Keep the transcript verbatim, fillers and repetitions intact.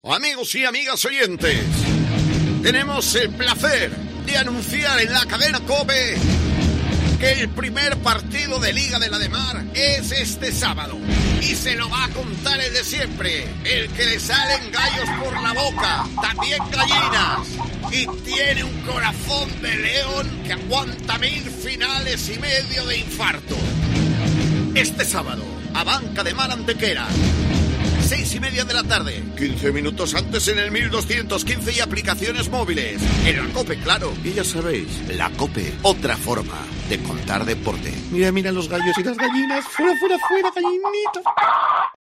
Amigos y amigas oyentes, tenemos el placer de anunciar en la cadena COPE que el primer partido de Liga de la de Mar es este sábado. Y se lo va a contar el de siempre, el que le salen gallos por la boca, también gallinas. Y tiene un corazón de león que aguanta mil finales y medio de infarto. Este sábado, a Banca de Mar Antequera. Seis y media de la tarde, quince minutos antes en el mil doscientos quince y aplicaciones móviles. En la COPE, claro. Y ya sabéis, la COPE, otra forma de contar deporte. Mira, mira los gallos y las gallinas. Fuera, fuera, fuera, gallinita.